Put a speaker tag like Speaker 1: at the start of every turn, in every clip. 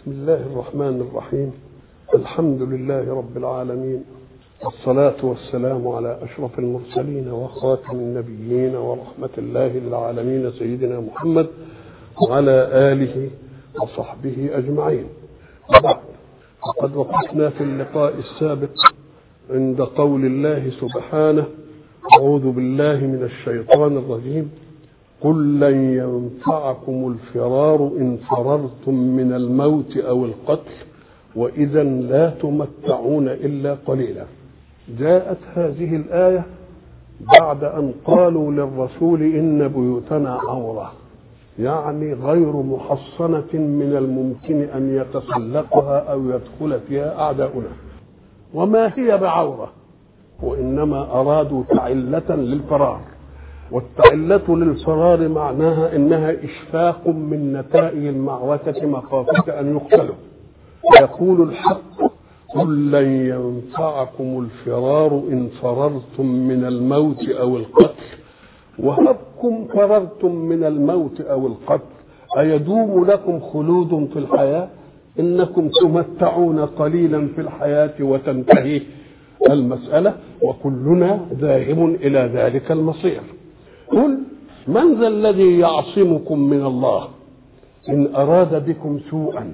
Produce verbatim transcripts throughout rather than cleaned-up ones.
Speaker 1: بسم الله الرحمن الرحيم. الحمد لله رب العالمين، والصلاة والسلام على أشرف المرسلين وخاتم النبيين ورحمة الله للعالمين سيدنا محمد وعلى آله وصحبه أجمعين. وبعد، فقد وقفنا في اللقاء السابق عند قول الله سبحانه: أعوذ بالله من الشيطان الرجيم، قل لن ينفعكم الفرار إن فررتم من الموت أو القتل وإذا لا تمتعون إلا قليلا. جاءت هذه الآية بعد أن قالوا للرسول إن بيوتنا عورة، يعني غير محصنة من الممكن أن يتسلقها أو يدخل فيها أعداؤنا، وما هي بعورة، وإنما أرادوا تعلة للفرار، والتعلة للفرار معناها إنها إشفاق من نتائج المعركة مخافة أن يقتلوا. يقول الحق: قل لن ينفعكم الفرار إن فررتم من الموت أو القتل. وهبكم فررتم من الموت أو القتل أيدوم لكم خلود في الحياة؟ إنكم تمتعون قليلا في الحياة وتنتهي المسألة وكلنا ذاهب إلى ذلك المصير. قل من ذا الذي يعصمكم من الله إن أراد بكم سوءا؟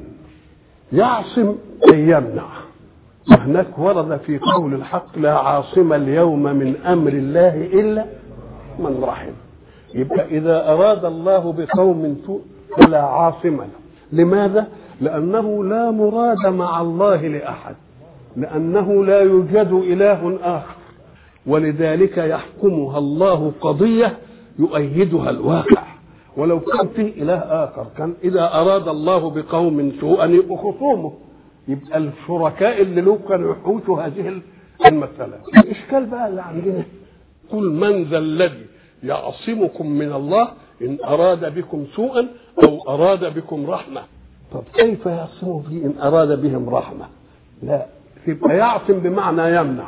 Speaker 1: يعصم أي يمنع. هناك ورد في قول الحق: لا عاصم اليوم من أمر الله إلا من رحم. يبقى إذا أراد الله بقوم سوء فلا عاصم له. لماذا؟ لأنه لا مراد مع الله لأحد، لأنه لا يوجد إله آخر، ولذلك يحكمها الله قضية يؤيدها الواقع. ولو كان فيه إله آخر كان إذا أراد الله بقوم سوءا يبقوا خصومه، يبقى الشركاء اللي له كانوا يحوشوا هذه المسألة. الإشكال بقى اللي عندنا: قل من ذا الذي يعصمكم من الله إن أراد بكم سوءا أو أراد بكم رحمة. طب كيف يعصموا في إن أراد بهم رحمة؟ لا، يبقى يعصم بمعنى يمنع.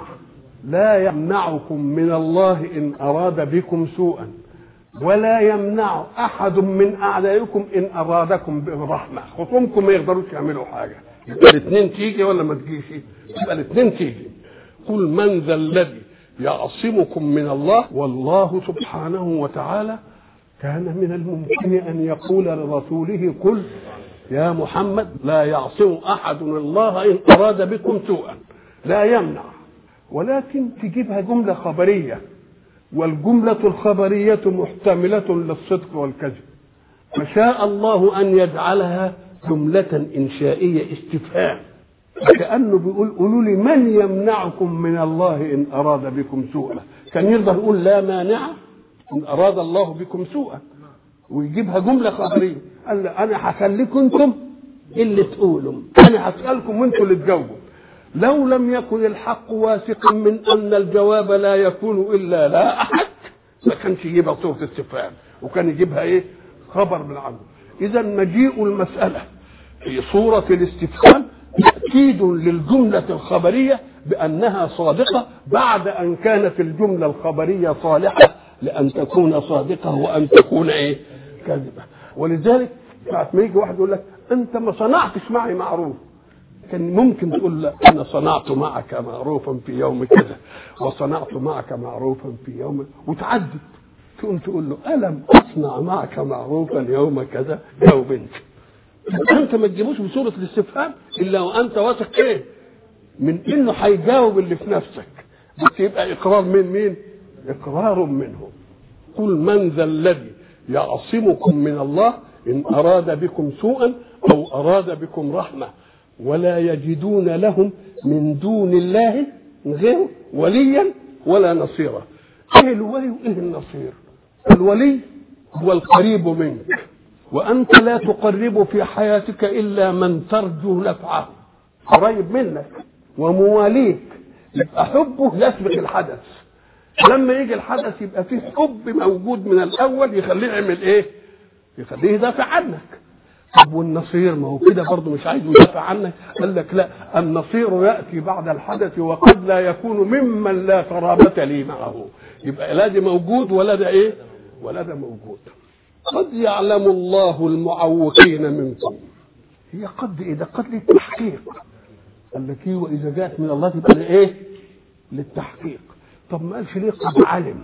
Speaker 1: لا يمنعكم من الله إن أراد بكم سوءا، ولا يمنع أحد من أعدائكم إن أرادكم برحمة. خصومكم ما يقدروش يعملوا حاجة. يبقى الاثنين تيجي ولا ما تجيش؟ يبقى الاثنين تيجي. قل من ذا الذي يعصمكم من الله. والله سبحانه وتعالى كان من الممكن أن يقول لرسوله: قل يا محمد لا يعصم أحد الله إن أراد بكم سوءا، لا يمنع، ولكن تجيبها جملة خبرية، والجملة الخبرية محتملة للصدق والكذب، فشاء الله أن يجعلها جملة إنشائية استفهام، كأنه بيقول: قولوا لي من يمنعكم من الله إن أراد بكم سوءا. كان يقدر يقول لا مانع إن أراد الله بكم سوءا ويجيبها جملة خبرية. قال أنا هخليكم أنتم اللي تقولوا، أنا هسألكم وأنتم اللي تجاوبوا. لو لم يكن الحق واثقا من أن الجواب لا يكون إلا لا أحد ما كانش يجيبها صورة استفهام، وكان يجيبها إيه؟ خبر من عنده. إذا مجيء المسألة في صورة الاستفهام تأكيد للجملة الخبرية بأنها صادقة بعد أن كانت الجملة الخبرية صالحة لأن تكون صادقة وأن تكون إيه؟ كاذبة. ولذلك ساعة ما يجي واحد يقول لك: أنت ما صنعتش معي معروف، كان ممكن تقول: لا أنا صنعت معك معروفا في يوم كذا، وصنعت معك معروفا في يوم، وتعدد. تقوم تقول له: ألم أصنع معك معروفا يوم كذا؟ جاوب أنت. أنت ما تجيبوش بصورة الاستفهام إلا وأنت واثق إيه؟ من إنه هيجاوب اللي في نفسك، بس يبقى إقرار من مين؟ إقرار منه. قل من ذا الذي يعصمكم من الله إن أراد بكم سوءا أو أراد بكم رحمة ولا يجدون لهم من دون الله غير وليا ولا نصيرا. ايه الولي وايه النصير؟ الولي هو القريب منك، وانت لا تقرب في حياتك الا من ترجو نفعه، قريب منك ومواليك، يبقى حبه يسبق الحدث. لما يجي الحدث يبقى فيه حب موجود من الاول يخليه يعمل ايه؟ يخليه يدافع عنك. طب والنصير ما هو كده برضه مش عايز يدافع عنك. قال لك لا، النصير ياتي بعد الحدث وقد لا يكون ممن لا قرابة لي معه، يبقى لا ده موجود ولا ده ايه ولا ده موجود. قد يعلم الله المعوقين منكم. هي قد ايه ده؟ قد للتحقيق. قال لك ايه؟ واذا جاءت من الله تبقى ايه؟ للتحقيق. طب ما قالش ليه قد علم؟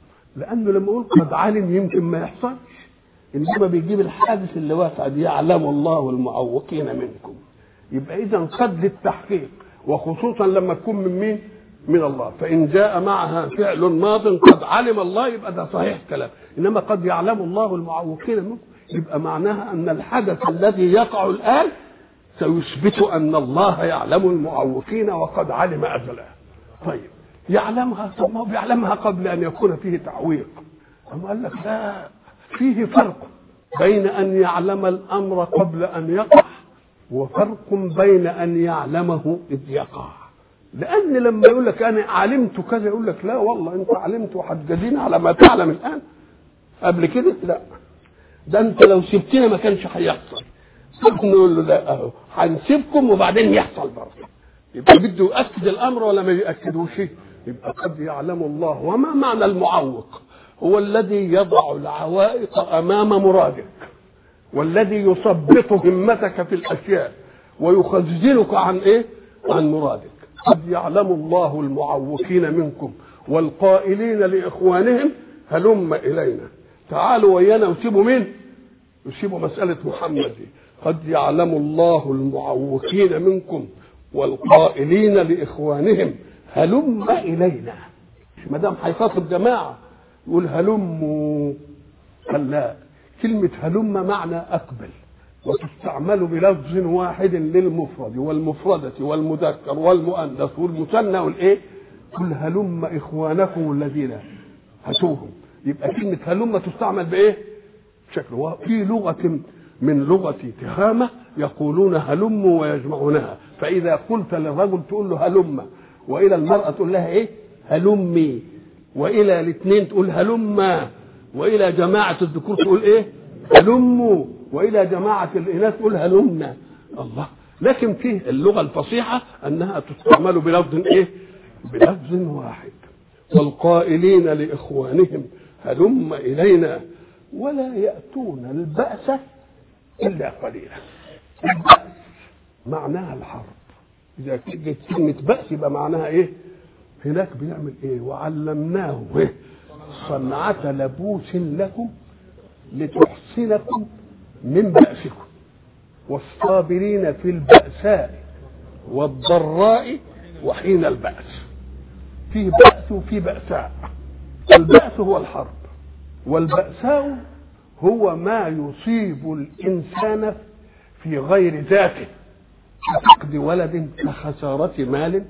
Speaker 1: لانه لما يقول قد علم يمكن ما يحصلش، انما بيجيب الحادث اللي واقع دي يعلم الله المعوقين منكم. يبقى اذا قد للتحقيق، وخصوصا لما تكون من مين؟ من الله. فان جاء معها فعل ماض قد علم الله يبقى ده صحيح كلام، انما قد يعلم الله المعوقين منكم يبقى معناها ان الحدث الذي يقع الان سيثبت ان الله يعلم المعوقين وقد علم ازلا. طيب يعلمها، طب ما هو بيعلمها قبل ان يكون فيه تعويق. اما قال لك لا، فيه فرق بين ان يعلم الامر قبل ان يقع وفرق بين ان يعلمه اذ يقع. لان لما يقول لك انا علمت كذا يقول لك لا والله انت علمت وحجزين على ما تعلم الان، قبل كده لا، ده انت لو سبتنا ما كانش هيحصل. نقول له لا اهو هنسيبكم وبعدين يحصل برضه. يبقى بده يؤكد الامر ولا ما يؤكدوش؟ يبقى قد يعلم الله. وما معنى المعوق؟ هو الذي يضع العوائق امام مرادك، والذي يثبط همتك في الاشياء ويخزلك عن ايه؟ عن مرادك. قد يعلم الله المعوقين منكم والقائلين لاخوانهم هلم الينا، تعالوا ويانا وسيبوا مين؟ يسيبوا مساله محمد دي. قد يعلم الله المعوقين منكم والقائلين لاخوانهم هلم الينا. ما دام هيخاطب جماعه يقول هلموا، قال لا، كلمه هلم معنى اقبل، وتستعمل بلفظ واحد للمفرد والمفردة والمذكر والمؤنث والمثنى والايه؟ كل هلم اخوانكم الذين هاتوهم. يبقى كلمة هلم تستعمل بايه؟ بشكل. وفي لغة من لغة تهامة يقولون هلم ويجمعونها، فإذا قلت للرجل تقول له هلم، وإلى المرأة تقول لها ايه؟ هلمي، وإلى الاثنين تقول هلما، وإلى جماعة الذكور تقول ايه؟ هلموا، والى جماعه الاناث تقول هلمنا. الله. لكن في اللغه الفصيحه انها تستعمل بلفظ ايه؟ بلفظ واحد. والقائلين لاخوانهم هلم الينا ولا ياتون الباس الا قليلا. الباس معناها الحرب. اذا جت كلمه باس يبقى معناها ايه؟ هناك بيعمل ايه؟ وعلمناه ايه؟ صنعه لبوس لكم لتحصنكم من بأسكم والصابرين في البأساء والضراء وحين البأس. في بأس وفي بأساء. البأس هو الحرب، والبأساء هو ما يصيب الإنسان في غير ذاته كفقد ولد كخسارة مال،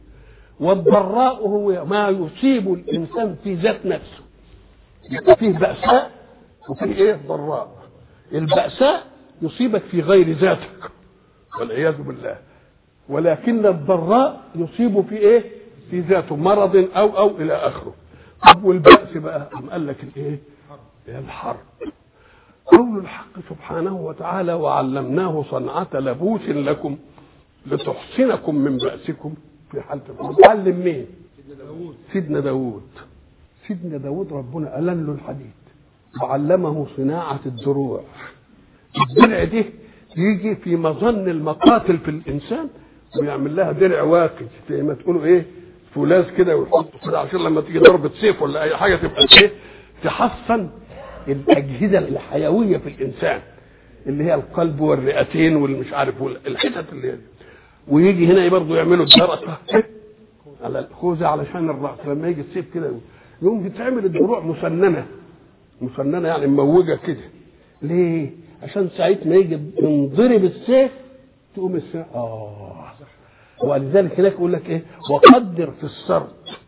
Speaker 1: والضراء هو ما يصيب الإنسان في ذات نفسه. يبقى فيه بأساء وفيه ايه؟ ضراء. البأساء يصيبك في غير ذاتك والعياذ بالله، ولكن الضراء يصيب في ايه؟ في ذاته، مرض او او الى اخره. طب والبأس بقى أم قال لك الايه؟ الحرب. قول الحق سبحانه وتعالى وعلمناه صنعة لبوس لكم لتحصنكم من بأسكم في حالتكم. علم مين؟ سيدنا داود. سيدنا داود ربنا ألن له الحديد وعلمه صناعة الدروع. الدرع دي يجي في مظن المقاتل في الإنسان ويعمل لها درع واقي زي ما تقولوا ايه؟ فولاذ كده ويحطه كده عشان لما تيجي ضربة سيف ولا أي حاجة تبقى ايه؟ تحصن الأجهزة الحيوية في الإنسان اللي هي القلب والرئتين والمش عارف والحتت اللي هي. ويجي هنا برضه يعملوا الدرقة على الخوذة علشان الرأس لما يجي السيف كده يوم بتعمل الدروع مسننة مسننة يعني مموجة كده. ليه؟ عشان ساعة ما يجي ينضرب السيف تقوم السيف اه. ولذلك هناك يقول لك ايه؟ وقدر في السرد.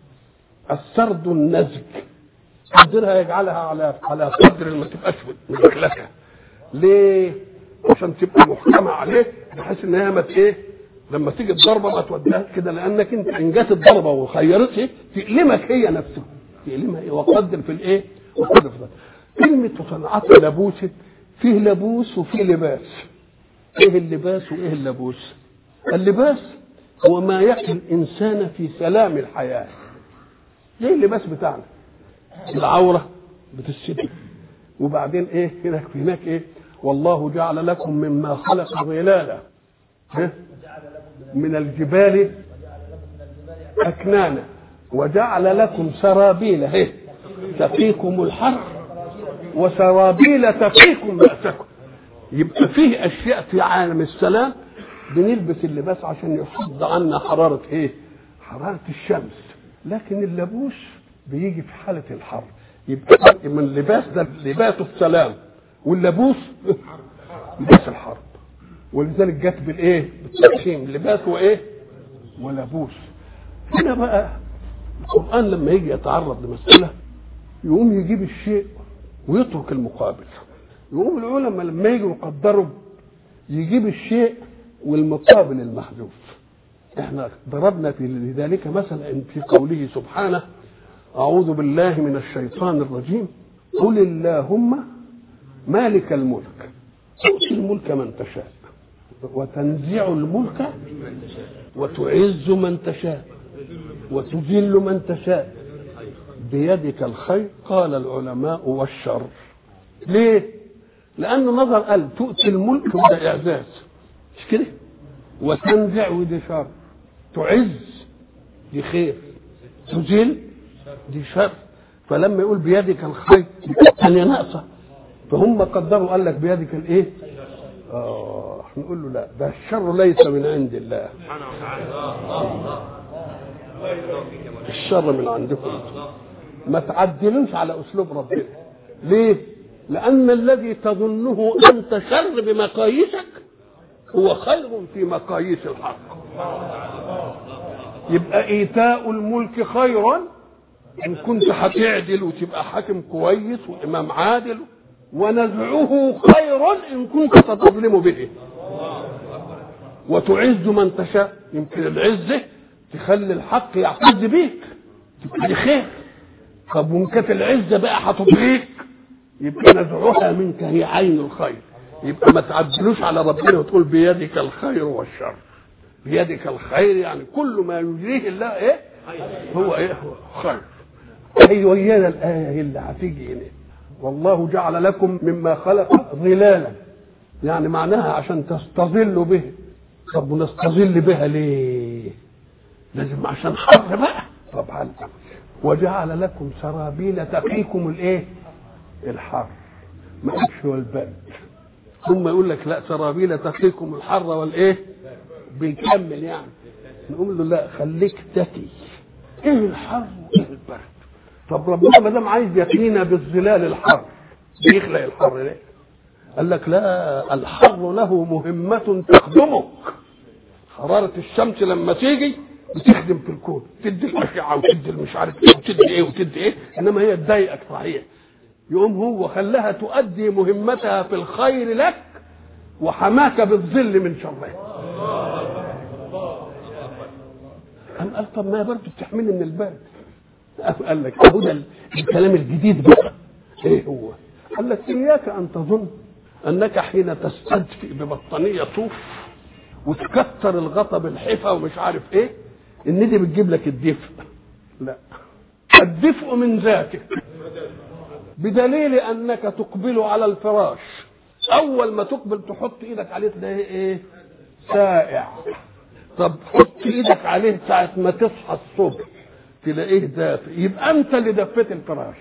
Speaker 1: السرد النزك قدرها يجعلها على على قدر ما تبقاش مدخلكه. ليه؟ عشان تبقى محكمه عليه بحيث ان هي ما ايه؟ لما تيجي الضربه ما توديها كده، لانك انت ان جت الضربه وخيرتها تألمك هي نفسها. تألمها ايه؟ وقدر في الايه؟ وقدر في كلمه صنعة لبوس. فيه لبوس وفيه لباس. ايه اللباس وايه اللبوس؟ اللباس هو ما يقي الانسان في سلام الحياه. زي اللباس بتاعنا، العوره بتستر، وبعدين ايه هناك في هناك ايه؟ والله جعل لكم مما خلق ظلالا من الجبال أكنانا وجعل لكم سرابيل تقيكم الحر وسرابيل تقيكم بأسكم. يبقى فيه أشياء في عالم السلام بنلبس اللباس عشان يحفظ عنا حرارة ايه؟ حرارة الشمس. لكن اللبوس بيجي في حالة الحر. يبقى فرق من اللباس ده لباس السلام واللبوس لباس الحرب. ولذلك جت بالايه؟ بالتقسيم لباس وايه؟ ولبوس. هنا بقى القرآن لما يجي يتعرض لمسألة يقوم يجيب الشيء ويترك المقابل. يقوم العلماء لما يجوا يقدروا يجيب الشيء والمقابل المحذوف. احنا ضربنا في ذلك مثلا في قوله سبحانه أعوذ بالله من الشيطان الرجيم قل اللهم مالك الملك تؤتي الملك من تشاء وتنزع الملك وتعز من تشاء وتذل من تشاء بيدك الخير. قال العلماء والشر. ليه؟ لأنه نظر قال تؤتي الملك وده إعزاز مش كده، وتنزع ودي شر، تعز دي خير، تذل دي شر. فلما يقول بيدك الخير الثانية ناقصة، فهم قدروا قال لك بيدك الايه؟ اه نقول له لا، ده الشر ليس من عند الله، الشر من عندكم، ما تعدلوش على اسلوب ربنا. ليه؟ لأن الذي تظنه أنت شر بمقاييسك هو خير في مقاييس الحق. يبقى إيتاء الملك خيرا إن كنت هتعدل وتبقى حاكم كويس وإمام عادل، ونزعه خيرا إن كنت تظلم به. وتعز من تشاء، يمكن العزة تخلي الحق يعتز بيك تبقى خير. طب ومن العزة بقى هتضيق يبقى نزعها منك هي عين الخير. يبقى ما تعدلوش على ربنا وتقول بيدك الخير والشر. بيدك الخير يعني كل ما يجريه الله ايه هو ايه هو خير. هي ويانا الآية اللي هتيجي هنا والله جعل لكم مما خلق ظلالا، يعني معناها عشان تستظلوا به. طب ونستظل بها ليه؟ لازم عشان حر بقى. طب هل وجعل لكم سرابيل تقيكم الايه؟ الحر ما قالش والبرد. ثم يقول لك لا سرابيل تقيكم الحر والايه؟ بيكمل يعني. نقول له لا خليك تقي. ايه الحر وايه البرد؟ طب ربنا ما دام عايز يقينا بالظلال الحر بيخلق الحر ليه؟ قال لك لا، الحر له مهمة تخدمك. حرارة الشمس لما تيجي بتخدم في الكون، تدي الأشعة وتدي مش عارف ايه وتدي ايه وتدي ايه، انما هي تضايقك صحيح. يقوم هو خلاها تؤدي مهمتها في الخير لك وحماك بالظل من شره. قام قال طب ما برضه بتحميني من البرد. قال لك اهو ده الكلام الجديد بقى. ايه هو؟ قال لك اياك ان تظن انك حين تستدفئ ببطانيه صوف وتكتر الغطا بالحفا ومش عارف ايه ان دي بتجيب لك الدفء. لا، الدفء من ذاتك، بدليل انك تقبل على الفراش اول ما تقبل تحط ايدك عليه تلاقيه ايه؟ سائع. طب حط ايدك عليه ساعه ما تصحى الصبح تلاقيه دافئ. يبقى انت اللي دفيت الفراش،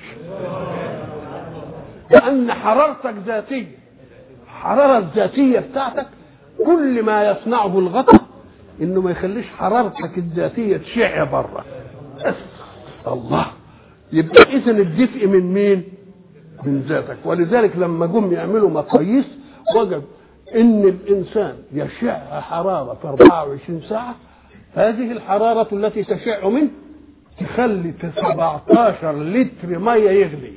Speaker 1: لان حرارتك ذاتيه. الحراره الذاتيه بتاعتك كل ما يصنعه الغطاء انه ما يخليش حرارتك الذاتيه تشع بره. الله، يبقى اذا الدفء من مين؟ من ذاتك. ولذلك لما جم يعملوا مقاييس وجد ان الانسان يشع حراره في أربعة وعشرين ساعه، هذه الحراره التي تشع منه تخلي سبعتاشر لتر ميه يغلي.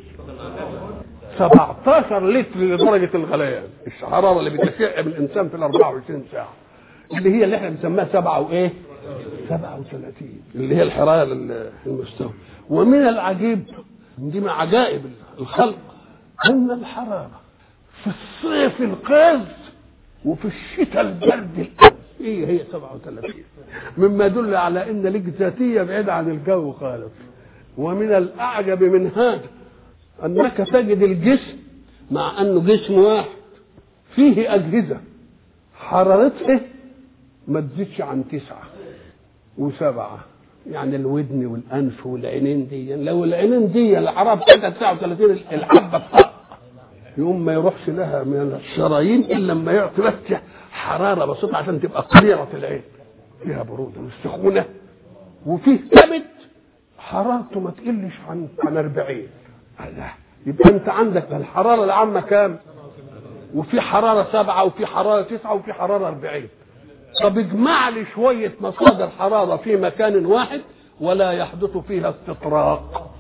Speaker 1: سبعتاشر لتر لدرجه الغليان. الحراره اللي بتشع من الانسان في أربعة وعشرين ساعه اللي هي اللي احنا بنسميها سبعة وايه؟ سبعة وثلاثين اللي هي الحراره المستوى. ومن العجيب دي من عجائب الخلق ان الحراره في الصيف القاز وفي الشتاء البرد القاز ايه هي سبعة وثلاثين، مما يدل على ان لك ذاتيه بعيده عن الجو خالص. ومن الاعجب من هذا انك تجد الجسم مع انه جسم واحد فيه أجهزة حرارتها ما تزيدش عن تسعة وسبعة، يعني الودن والأنف والعينين دي، لو العينين دي الحرارة بتاعتها تسعة وثلاثين الحبة بتاعها يوم ما يروحش لها من الشرايين إلا لما يعطي بس حرارة بسيطة عشان تبقى قليلة العين، فيها برودة والسخونة. وفيه كبد حرارته ما تقلش عن عن أربعين. يبقى أنت عندك الحرارة العامة كام؟ وفي حرارة سبعة وفي حرارة تسعة وفي حرارة أربعين. طب اجمع لي شوية مصادر حرارة في مكان واحد ولا يحدث فيها استطراق.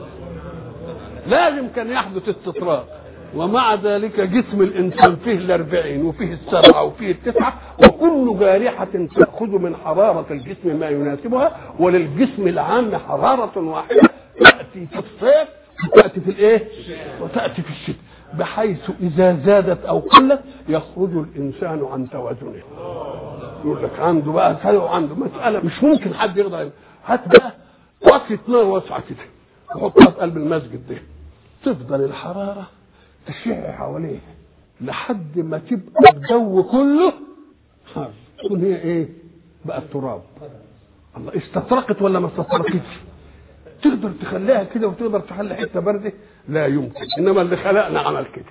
Speaker 1: لازم كان يحدث استطراق، ومع ذلك جسم الإنسان فيه الأربعين وفيه السبعة وفيه التسعة، وكل جارحة تأخذ من حرارة الجسم ما يناسبها، وللجسم العام حرارة واحدة تأتي في الصيف وتأتي في الإيه؟ وتأتي في الشتاء، بحيث إذا زادت أو قلت يخرج الإنسان عن توازنه. يقول لك عنده بقى كذا وعنده مسألة مش ممكن حد يقدر. هات بقى وقت نار واسعة كده وحطها في قلب المسجد ده، تفضل الحرارة تشع حواليه لحد ما تبقى الجو كله حر، تكون هي ايه بقى؟ التراب. الله، استطرقت ولا ما استطرقتش؟ تقدر تخليها كده وتقدر تخلي حته برده؟ لا يمكن. انما اللي خلقنا عمل كده.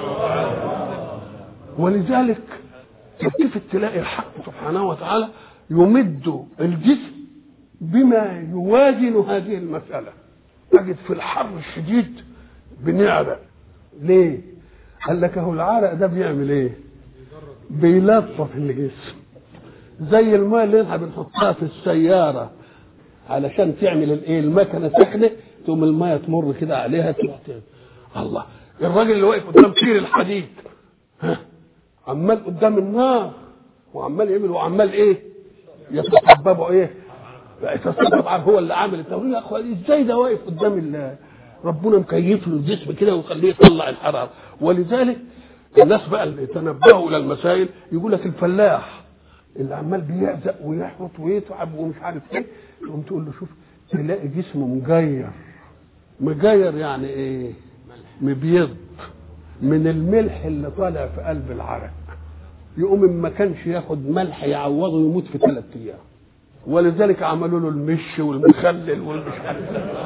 Speaker 1: ولذلك تلتفت تلاقي الحق سبحانه وتعالى يمد الجسم بما يوازن هذه المسألة. تجد في الحر الشديد بنعرق. ليه؟ قال لك اهو العرق ده بيعمل ايه؟ بيلطف الجسم، زي الماء اللي احنا بنحطها في السيارة علشان تعمل الايه؟ المكنة سخنة، تقوم الماء تمر كده عليها تروح. الله، الراجل اللي واقف قدام كير الحديد ها عمال قدام النار وعمال يعمل وعمال ايه؟ يتسببوا ايه؟ يتسبب هو اللي عامل التمرين. يا اخوان ازاي ده واقف قدام الله؟ ربنا مكيف له الجسم كده ويخليه يطلع الحراره. ولذلك الناس بقى اللي تنبهوا الى المسائل يقول لك الفلاح اللي عمال بيعزق ويحرط ويتعب ومش عارف ايه، تقوم تقول له شوف تلاقي جسمه مجير. مجير يعني ايه؟ مبيض من الملح اللي طالع في قلب العرق. يقوم ما كانش ياخد ملح يعوضه يموت في ثلاث ايام. ولذلك عملوا له المش والمخلل والمش عارف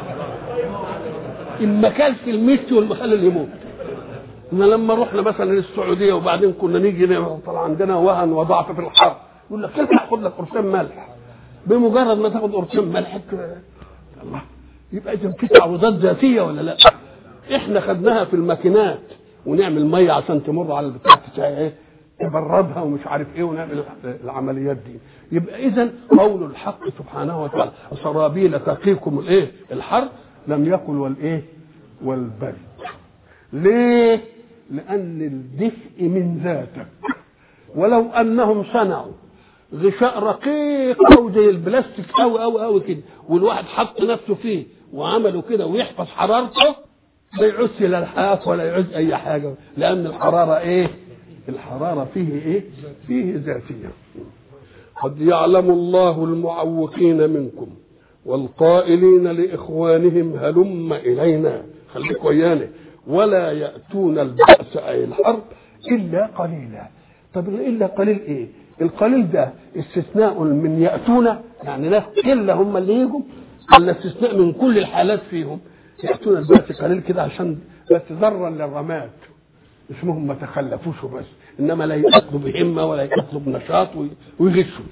Speaker 1: ان ما كانش المش والمخلل يموت. إن لما رحنا مثلا للسعوديه وبعدين كنا نيجي طلع عندنا وهن وضعف في الحر، يقول لك كيف تاخد لك قرصين ملح؟ بمجرد ما تاخد قرصين ملح الله، يبقى اذا في تعويضات ذاتيه ولا لا؟ احنا خدناها في الماكينات ونعمل ميه عشان تمر على البتاع ايه تبردها ومش عارف ايه ونعمل العمليات دي. يبقى اذا قول الحق سبحانه وتعالى سرابيل تقيكم الايه؟ الحر، لم يقل والايه؟ والبرد. ليه؟ لان الدفء من ذاتك. ولو انهم صنعوا غشاء رقيق او زي البلاستيك او او او كده والواحد حط نفسه فيه وعمله كده ويحفظ حرارته، لا يعوز لا الحاف ولا يعوز اي حاجه، لان الحراره ايه؟ الحراره فيه ايه؟ فيه ذاتيه. قد يعلم الله المعوقين منكم والقائلين لاخوانهم هلم الينا، خليك ويانا، ولا ياتون الباس اي الحرب الا قليلا. طب الا قليل ايه؟ القليل ده استثناء من ياتون، يعني ناس قله هم اللي يجوا، ولا استثناء من كل الحالات فيهم؟ ياتون الباس قليل كده عشان بس ذرا للرماد، اسمهم ما تخلفوش بس، انما لا يقتلوا بهمه ولا يقتلوا بنشاط ويغشوا.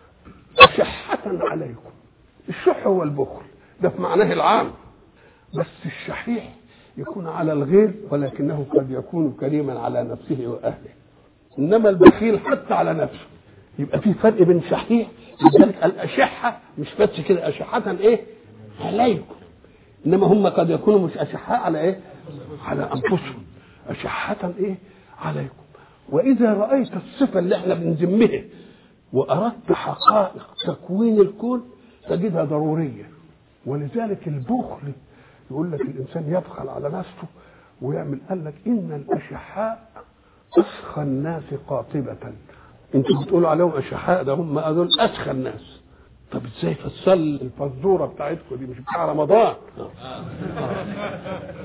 Speaker 1: شحة عليكم. الشح هو البخل، ده في معناه العام، بس الشحيح يكون على الغير ولكنه قد يكون كريما على نفسه واهله، انما البخيل حتى على نفسه. يبقى في فرق بين شحيح، لذلك الاشحه مش بس كده اشحه ايه؟ عليكم، انما هم قد يكونوا مش اشحاء على ايه؟ على انفسهم، أشحة إيه؟ عليكم. وإذا رأيت الصفة اللي احنا بنذمها وأردت حقائق تكوين الكون تجدها ضرورية. ولذلك البخل يقول لك الإنسان يبخل على نفسه ويعمل، قال لك إن الأشحاء أسخى الناس قاطبة. انتوا بتقولوا عليهم أشحاء، ده هم هذول أسخى الناس. طب ازاي فصل الفزوره بتاعتكم دي مش بتاع رمضان؟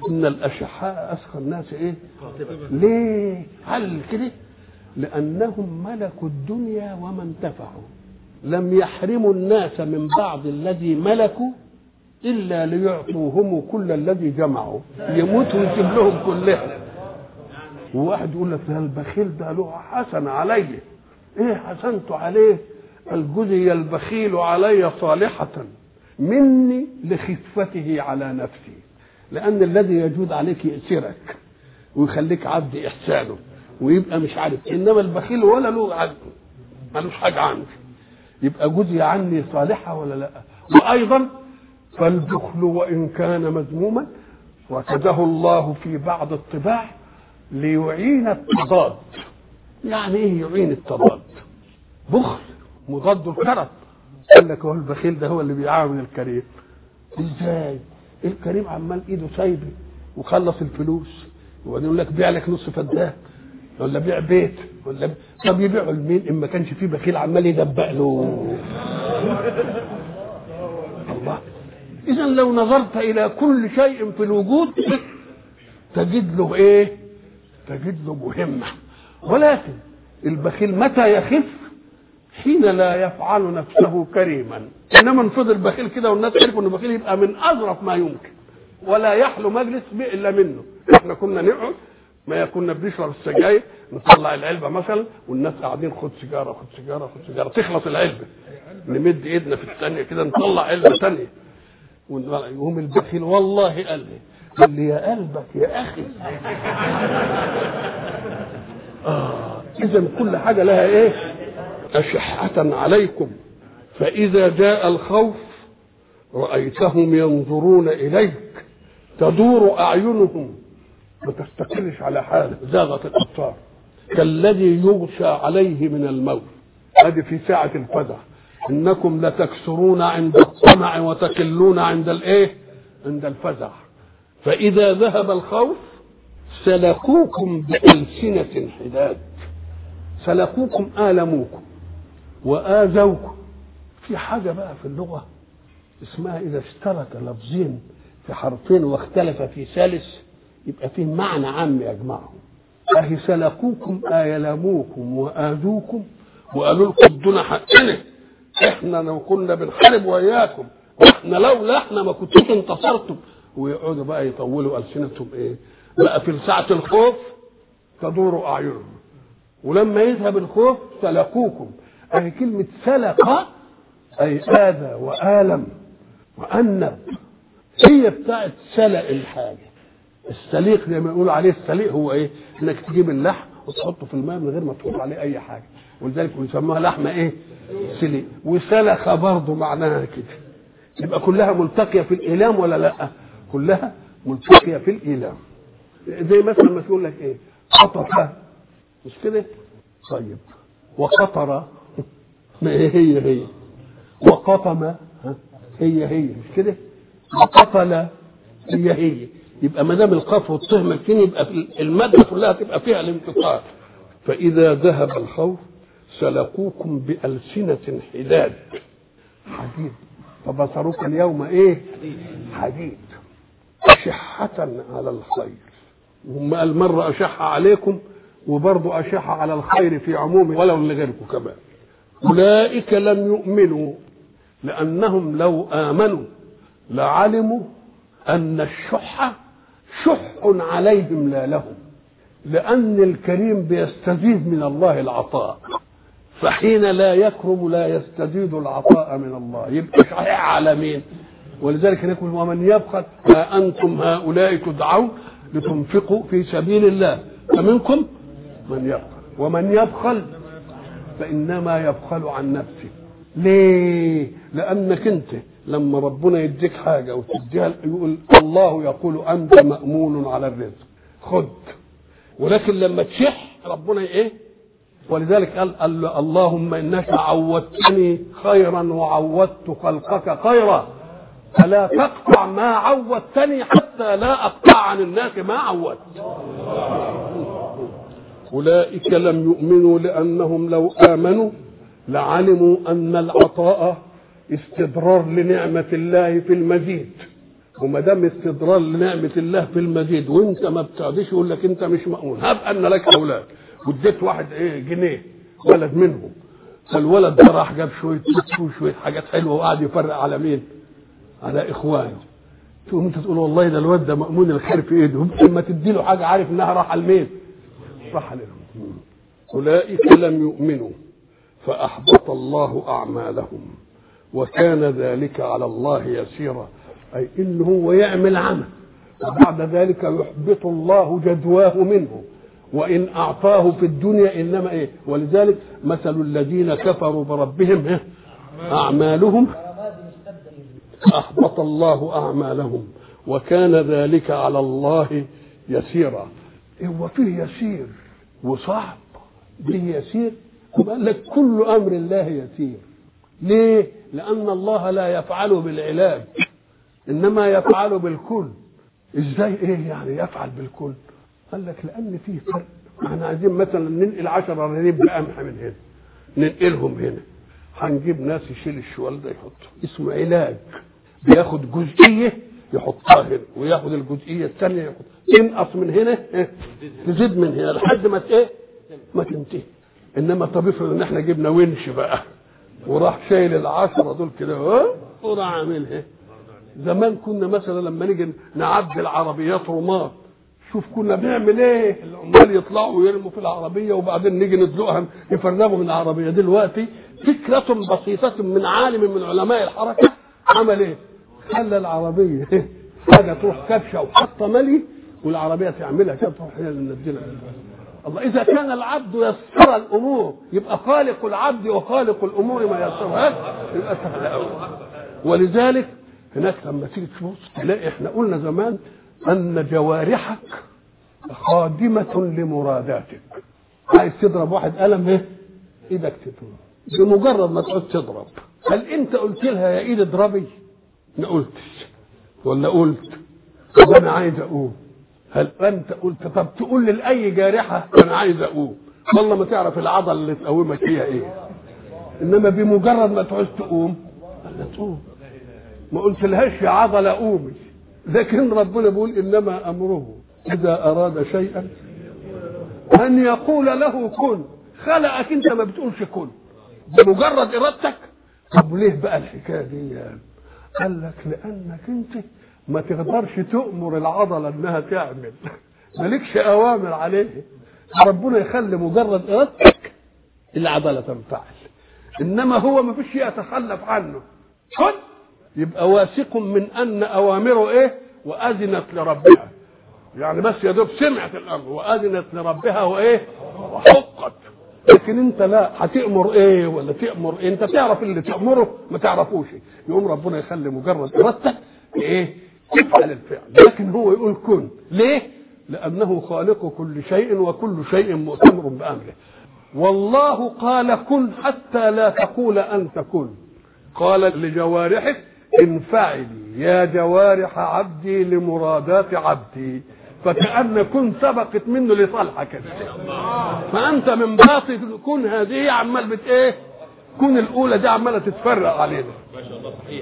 Speaker 1: إن الأشحاء أسخى الناس إيه؟ ليه؟ هل كده؟ لأنهم ملكوا الدنيا وما انتفعوا، لم يحرموا الناس من بعض الذي ملكوا إلا ليعطوهم كل الذي جمعوا، يموتوا ويسيب لهم كلها. وواحد يقول لك ده البخيل ده له حسن عليه، إيه حسنته عليه؟ الجزي البخيل علي صالحة مني لخفته على نفسي، لأن الذي يجود عليك يأسرك ويخليك عبد إحسانه ويبقى مش عارف، إنما البخيل ولا له عبد ملوش حاجة عنه، يبقى جزي عني صالحة ولا لا. وأيضا فالبخل وإن كان مذموما وكده الله في بعض الطباع ليعين التضاد. يعني إيه يعين التضاد؟ بخل مضاد الكرم، قال لك هو البخيل ده هو اللي بيعاون الكريم. ازاي؟ الكريم عمال ايده سايبه وخلص الفلوس وبعدين يقول لك بيع لك نص فدان ولا بيع بيت ولا بي... طب يبيعه لمين ان ما كانش فيه بخيل عمال يدبق له؟ الله. اذا لو نظرت الى كل شيء في الوجود تجد له ايه؟ تجد له مهمه. ولكن البخيل متى يخف؟ حين لا يفعل نفسه كريما. انما انفضل البخيل كده والناس عرفوا ان البخيل يبقى من اظرف ما يمكن ولا يحلو مجلس الا منه. احنا كنا نقعد ما كنا بنشرب السجاير نطلع العلبه مثلا والناس قاعدين خد سيجاره خد سيجاره خد سيجاره تخلص العلبه نمد ايدنا في الثانيه كده نطلع علبه ثانيه ويقوم البخيل والله قال لي قال لي يا قلبك يا اخي. اه اذا كل حاجه لها ايه؟ أشحة عليكم فإذا جاء الخوف رأيتهم ينظرون إليك تدور أعينهم ما تستقرش على حاله، زاغت الأبصار كالذي يغشى عليه من الموت. هذه في ساعة الفزع. إنكم لتكسرون عند الطمع وتكلون عند الإيه؟ عند الفزع. فإذا ذهب الخوف سلكوكم بألسنة حداد. سلكوكم آلموكم وآذوكم. في حاجة بقى في اللغة اسمها إذا اشترك لفظين في حرفين واختلف في ثالث يبقى فيه معنى عام يجمعهم. أهي سلكوكم آيلموكم وآذوكم وقالوا لكم ادونا حقنا، احنا لو كنا بنحارب وياكم واحنا لولا احنا ما كنتوش انتصرتم. ويقعدوا بقى يطولوا ألسنتهم ايه بقى في ساعة الخوف تدور أعينهم. ولما يذهب الخوف سلكوكم. أي كلمة سلك أي آذى وآلم وأنب، هي بتاعت سلق الحاجة. السليق زي ما يقولوا عليه السليق هو إيه؟ إنك تجيب اللحم وتحطه في الماء من غير ما تحط عليه أي حاجة، ولذلك يسموها لحمة إيه؟ سليق. وسلخ برضه معناها كده. يبقى كلها ملتقية في الإيلام ولا لأ؟ كلها ملتقية في الإيلام. زي مثلا ما تقول لك إيه؟ قطفة مش كده؟ طيب وقطر ما هي هي وقطم هي هي مش كده؟ وقتل هي هي. يبقى ما دام القاف والطه مكين يبقى الماده كلها تبقى فيها الانتصار. فاذا ذهب الخوف سلكوكم بألسنة حداد حديد فبصرك اليوم ايه؟ حديد أشحة على الخير. هم قال مرة أشح عليكم وبرضه أشح على الخير في عمومه ولو لغيركم كمان. أولئك لم يؤمنوا لأنهم لو آمنوا لعلموا أن الشح شح عليهم لا لهم، لأن الكريم بيستزيد من الله العطاء، فحين لا يكرم لا يستزيد العطاء من الله يبقى شحيح على مين؟ ولذلك نقول ومن يبخل ها أنتم هؤلاء تدعون لتنفقوا في سبيل الله فمنكم من يبخل ومن يبخل فإنما يبخل عن نفسه. ليه؟ لأنك أنت لما ربنا يديك حاجة وتديها يقول الله يقول أنت مأمون على الرزق خد، ولكن لما تشح ربنا إيه؟ ولذلك قال اللهم إنك عودتني خيرا وعودت خلقك خيرا فلا تقطع ما عودتني حتى لا أقطع عن الناس ما عودت. أولئك لم يؤمنوا لأنهم لو آمنوا لعلموا أن العطاء استدرار لنعمة الله في المزيد، وما دام استدرار لنعمه الله في المزيد وانت ما بتعديش يقول لك انت مش مأمون. هب ان لك اولاد واديت واحد ايه جنيه ولد منهم، فالولد ده راح جاب شويه شويه حاجات حلوه وقعد يفرق على مين؟ على اخوانه. تقوم انت تقول والله ده الواد ده مأمون الخير في ايده، لما تدي له حاجه عارف انها راح لمين؟ راح لهم. اولئك لم يؤمنوا فاحبط الله اعمالهم وكان ذلك على الله يسيرا. اي ان هو يعمل عمل وبعد ذلك يحبط الله جدواه منه وان اعطاه في الدنيا انما ايه. ولذلك مثل الذين كفروا بربهم إيه؟ اعمالهم احبط الله اعمالهم وكان ذلك على الله يسيرا. هو فيه يسير وصعب، فيه يسير. قال لك كل امر الله يسير. ليه؟ لان الله لا يفعل بالعلاج انما يفعل بالكل. ازاي ايه يعني يفعل بالكل؟ قال لك لان فيه فرق. احنا عايزين مثلا ننقل عشرة رغيف بقمح من هنا ننقلهم هنا، هنجيب ناس يشيل الشوال ده يحطه، اسمه علاج. بياخد جزئيه يحطها هنا وياخد الجزئيه الثانيه يحط، ينقص من هنا إيه؟ تزيد من هنا لحد ما ايه ما تنتهي. انما طب افرض ان احنا جبنا ونش بقى وراح شايل العشرة دول كده ها وراح عاملها. زمان كنا مثلا لما نيجي نعدي العربيات رماد، شوف كنا بنعمل ايه؟ العمال يطلعوا ويرموا في العربيه وبعدين نيجي ندلقها يفرغوا من العربيه. دلوقتي فكره بسيطه من عالم من علماء الحركه عمل ايه؟ خلى العربيه حاجه تروح كبشه وحاطه ملي والعربيه تعملها كده تروح هي اللي نديلها. الله، اذا كان العبد يسر الامور يبقى خالق العبد وخالق الامور ما يسرهاش يبقى سهل قوي. ولذلك هناك لما تيجي تبص تلاقي احنا قلنا زمان ان جوارحك خادمه لمراداتك. عايز تضرب واحد قلم ايه؟ ايدك تضرب بمجرد ما تقعد تضرب. هل انت قلت لها يا ايد اضربي؟ ما قلتش ولا قلت طب انا عايز اقوم؟ هل انت قلت طب تقول لاي جارحه انا عايز اقوم؟ والله ما تعرف العضله اللي تقومك فيها ايه. انما بمجرد ما تعوز تقوم لا تقوم. ما قلت لهاش يا عضله قومي. لكن ربنا بيقول انما امره اذا اراد شيئا ان يقول له كن. خلقك انت ما بتقولش كن بمجرد ارادتك. طب ليه بقى الحكايه دي يعني؟ قال لك لانك انت ما تقدرش تؤمر العضله انها تعمل، مالكش اوامر عليه. ربنا يخلي مجرد ارادتك العضله تنفعل، انما هو ما فيش يتخلف عنه. كن يبقى واثق من ان اوامره ايه؟ واذنت لربها. يعني بس يا دوب سمعت الامر واذنت لربها وايه؟ وحقت. لكن انت لا هتأمر ايه ولا تأمر إيه؟ انت تعرف اللي تأمره ما تعرفوش. يقوم ربنا يخلي مجرد ارادتك ايه؟ تفعل الفعل. لكن هو يقول كن. ليه؟ لانه خالق كل شيء وكل شيء مؤتمر بامره. والله قال كن حتى لا تقول انت كن. قال لجوارحك انفعلي يا جوارح عبدي لمرادات عبدي. فكأن كن سبقت منه لصالحك. فانت من باطل كن هذه عمال بت ايه؟ كن الاولى دي عماله تتفرق علينا. ما شاء الله صحيح.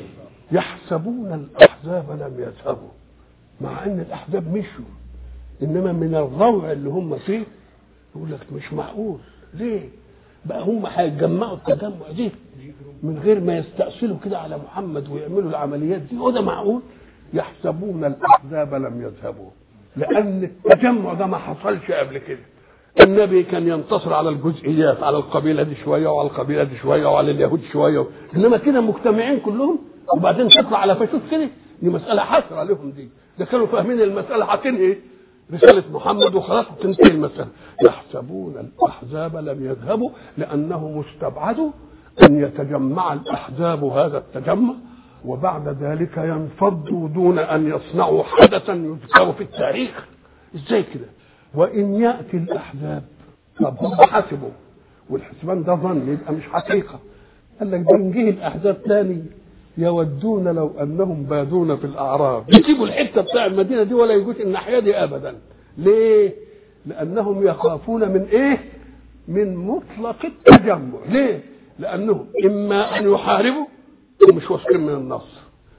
Speaker 1: يحسبون الاحزاب لم يذهبوا مع ان الاحزاب مشوا، انما من الروع اللي هم فيه يقول لك مش معقول. ليه بقى هم هيتجمعوا التجمع دي من غير ما يستأصلوا كده على محمد ويعملوا العمليات دي؟ وده معقول؟ يحسبون الاحزاب لم يذهبوا لان التجمع ده ما حصلش قبل كده. النبي كان ينتصر على الجزئيات، على القبيله دي شويه وعلى القبيله دي شويه وعلى اليهود شويه، انما كده مجتمعين كلهم وبعدين تطلع على فشوش كده. دي مساله حسره لهم. دي ده كانوا فاهمين المساله هتنهي رساله محمد وخلاص تنتهي المساله. يحسبون الاحزاب لم يذهبوا لانهم استبعدوا ان يتجمع الاحزاب هذا التجمع وبعد ذلك ينفضوا دون ان يصنعوا حدثا يذكر في التاريخ. ازاي كده؟ وان ياتي الاحزاب طب هم حسبوا والحسبان ده ظن يبقى مش حقيقه. قال لك ده نجيه الاحزاب ثاني يودون لو انهم بادون في الاعراب. يجيبوا الحته بتاع المدينه دي ولا يجوش الناحيه دي ابدا. ليه؟ لانهم يخافون من ايه؟ من مطلق التجمع. ليه؟ لانهم اما ان يحاربوا ومش واثقين من النصر،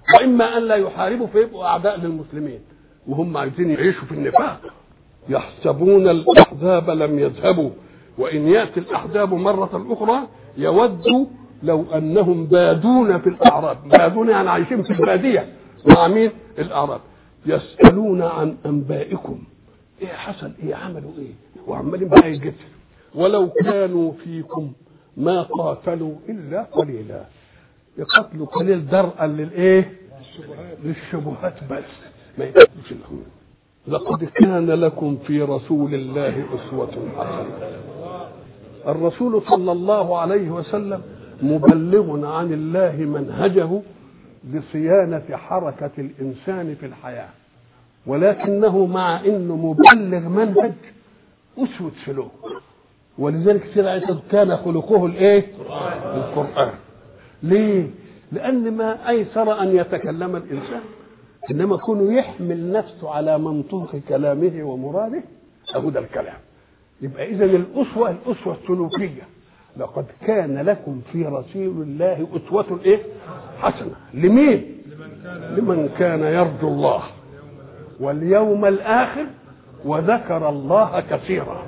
Speaker 1: واما ان لا يحاربوا فيبقوا اعداء للمسلمين، وهم عايزين يعيشوا في النفاق. يحسبون الاحزاب لم يذهبوا وان ياتي الاحزاب مره اخرى يودوا لو انهم بادون في الاعراب. بادون يعني عايشين في الباديه مع مين؟ الاعراب. يسالون عن انبائكم، ايه حصل، ايه عملوا، ايه، وعمالين بقى يجسوا. ولو كانوا فيكم ما قاتلوا الا قليلا. يقتلوا قليل درءا للايه؟ للشبهات بس، ما يقتلوش لهم. لقد كان لكم في رسول الله اسوة حسنة. الرسول صلى الله عليه وسلم مبلغ عن الله منهجه لصيانة حركة الإنسان في الحياة، ولكنه مع إنه مبلغ منهج أسوة سلوك. ولذلك سيدنا كان خلقه الإيه؟ القرآن. ليه؟ لأن ما أيسر أن يتكلم الإنسان، إنما كونه يحمل نفسه على منطوق كلامه ومراده أهو الكلام. يبقى إذن الأسوة الأسوة السلوكية. لقد كان لكم في رسول الله أسوة إيه؟ حسنة. لمين؟ لمن كان يرجو الله واليوم الآخر وذكر الله كثيرا.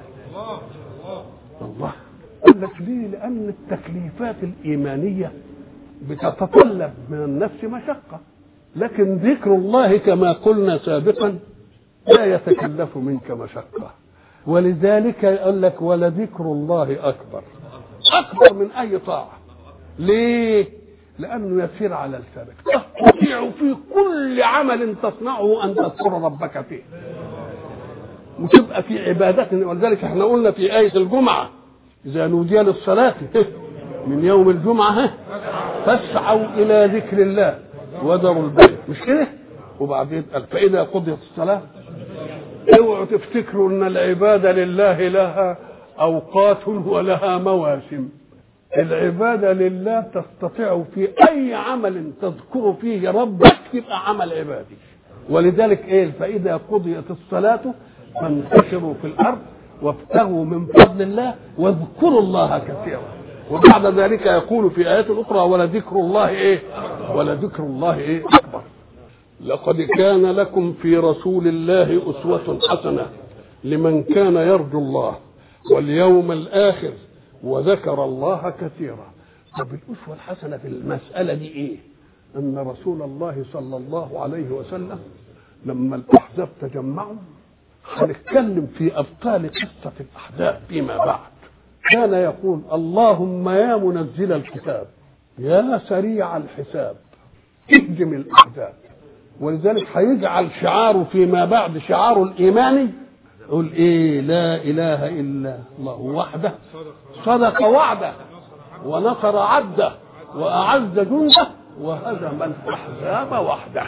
Speaker 1: الله قال لك ليه؟ لأن التكليفات الإيمانية بتتطلب من النفس مشقة، لكن ذكر الله كما قلنا سابقا لا يتكلف منك مشقة. ولذلك يقول لك ولذكر الله أكبر، أكبر من أي طاعة. ليه؟ لأنه يسير على لسانك، تستطيع في كل عمل تصنعه أن تذكر ربك فيه وتبقى في عبادة. ولذلك احنا قلنا في آية الجمعة إذا نودي للصلاة من يوم الجمعة فاسعوا إلى ذكر الله وذروا البيع، مش كده؟ وبعدين قال فإذا قضيت الصلاة اوعوا تفتكروا ان العبادة لله لها اوقات ولها مواسم. العبادة لله تستطيع في اي عمل تذكر فيه ربك يبقى عمل عبادي. ولذلك ايه؟ فاذا قضيت الصلاة فانتشروا في الارض وابتغوا من فضل الله واذكروا الله كثيرا. وبعد ذلك يقول في آيات اخرى ولذكر الله ايه؟ ولذكر الله ايه؟ اكبر. لقد كان لكم في رسول الله أسوة حسنة لمن كان يرجو الله واليوم الآخر وذكر الله كثيرا. طب الأسوة الحسنة في المسألة دي إيه؟ أن رسول الله صلى الله عليه وسلم لما الأحزاب تجمعوا، هنتكلم في أبطال قصة الأحزاب فيما بعد، كان يقول اللهم يا منزل الكتاب يا سريع الحساب اهزم الأحزاب. ولذلك هيجعل شعاره فيما بعد شعاره الإيماني يقول إيه؟ لا إله إلا الله وحده صدق وعده ونصر عبده وأعز جنده وهزم الأحزاب وحده.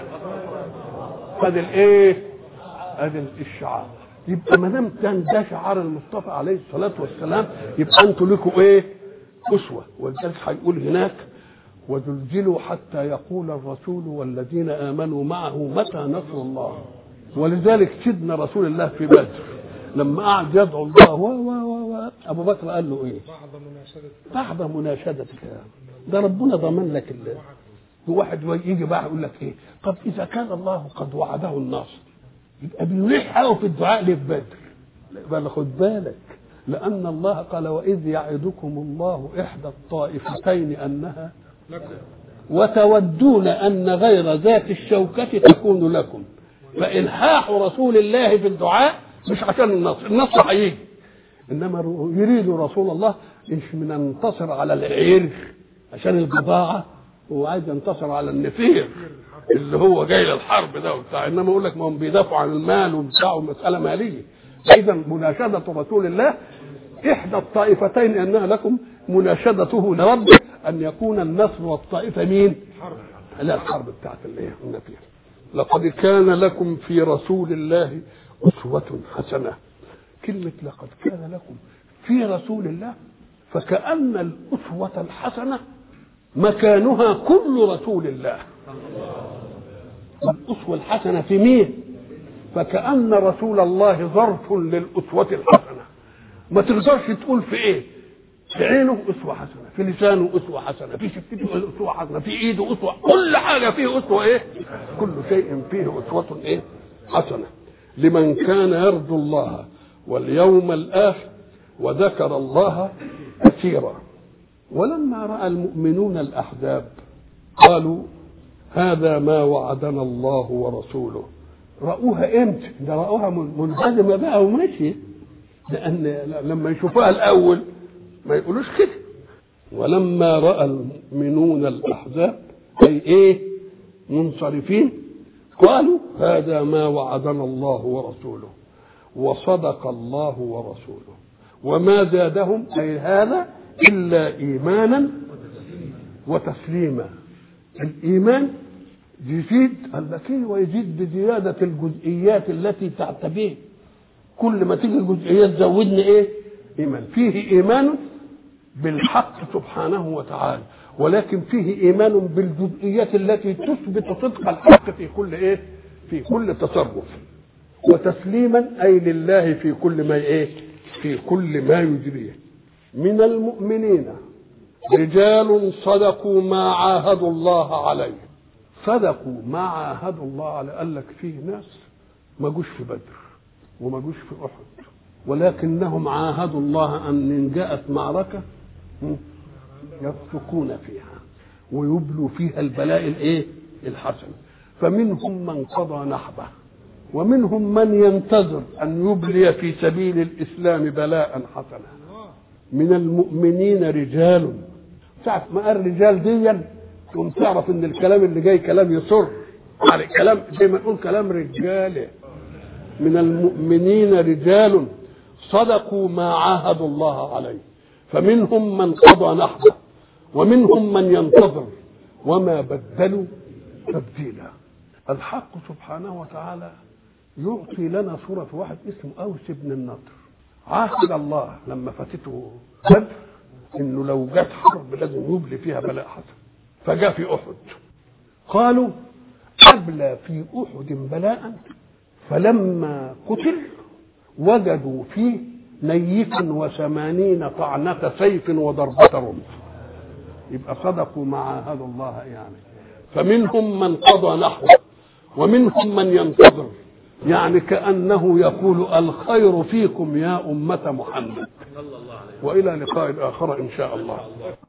Speaker 1: هذا الإيه؟ هذا الشعار. يبقى ما دام كان ده شعار المصطفى عليه الصلاة والسلام يبقى أنتوا لكم إيه؟ أسوة. ولذلك هيقول هناك وزلزلوا حتى يقول الرسول والذين آمنوا معه متى نصر الله. ولذلك سيدنا رسول الله في بدر لما قعد يدعو الله و و و أبو بكر قال له إيه؟ بعد مناشدتك ده ربنا ضمن لك الله. واحد يجي بقى يقول لك إيه؟ طب إذا كان الله قد وعده النصر يبقى بنريح قوي في الدعاء ليه في بدر؟ يبقى خد بالك، لأن الله قال وإذ يعدكم الله إحدى الطائفتين أنها وتودون أن غير ذات الشوكة تكون لكم. فإلحاح رسول الله في الدعاء مش عشان النصر، النصر هيجي، إنما يريد رسول الله مش من ينتصر على العير عشان البضاعة، هو عايز ينتصر على النفير اللي هو جاي للحرب ده وبتاع. إنما يقول لك ما هم بيدافعوا عن المال وبتاعوا مسألة مالية. إذا مناشدة رسول الله إحدى الطائفتين أنها لكم، مناشدته لربه أن يكون النصر والطائفة مين؟ لا الحرب بتاعت الايه؟ النفير. لقد كان لكم في رسول الله أسوة حسنة. كلمة لقد كان لكم في رسول الله فكأن الأسوة الحسنة مكانها كل رسول الله. الأسوة الحسنة في مين؟ فكأن رسول الله ظرف للأسوة الحسنة. ما تقدرش تقول في ايه؟ في عينه أسوة حسنة، في لسانه أسوة حسنة، في شفته أسوة حسنة، في إيده أسوة، كل حاجة فيه أسوة إيه؟ كل شيء فيه أسوة إيه؟ حسنة. لمن كان يرجو الله واليوم الآخر وذكر الله كثيرا. ولما رأى المؤمنون الأحزاب قالوا هذا ما وعدنا الله ورسوله. رأوها امتى؟ ده رأوها منهزمة بقى وماشية، لأن لما يشوفوها الأول ما يقولوش كده. ولما رأى المؤمنون الأحزاب أي إيه؟ منصرفين، قالوا هذا ما وعدنا الله ورسوله وصدق الله ورسوله وما زادهم أي هذا إلا إيمانا وتسليما. الإيمان يزيد الذكي ويزيد بزيادة الجزئيات التي تعتبيه. كل ما تيجي الجزئيات زودنا إيه؟ إيمان. فيه إيمان بالحق سبحانه وتعالى، ولكن فيه إيمان بالجزئيات التي تثبت صدق الحق في كل إيه؟ في كل تصرف. وتسليما أي لله في كل ما إيه؟ في كل ما يجريه. من المؤمنين رجال صدقوا ما عاهدوا الله عليه. صدقوا ما عاهدوا الله عليه. قال لك فيه ناس ما جوش في بدر وما جوش في أحد، ولكنهم عاهدوا الله أن إن جاءت معركة يفسقون فيها ويبلوا فيها البلاء الايه الحسن. فمنهم من قضى نحبه ومنهم من ينتظر أن يبلي في سبيل الإسلام بلاء حسنا. من المؤمنين رجال. ساعة ما قال رجال ديا تقوم تعرف ان الكلام اللي جاي كلام يسر، يعني كلام زي ما نقول كلام رجاله. من المؤمنين رجال صدقوا ما عاهدوا الله عليه فمنهم من قضى نحبه ومنهم من ينتظر وما بدلوا تبديلا. الحق سبحانه وتعالى يعطي لنا صورة واحد اسمه أوس بن النضر. عاهد الله لما فاتته بدر انه لو جت حرب لازم يبلي فيها بلاء حسن، فجاء في أحد قالوا أبلى في أحد بلاء، فلما قتل وجدوا فيه نيفا وثمانين طعنة سيف وضربة رمح. يبقى صدقوا ما عاهدوا الله يعني. فمنهم من قضى نحبه ومنهم من ينتظر، يعني كأنه يقول الخير فيكم يا أمة محمد. وإلى لقاء آخر إن شاء الله.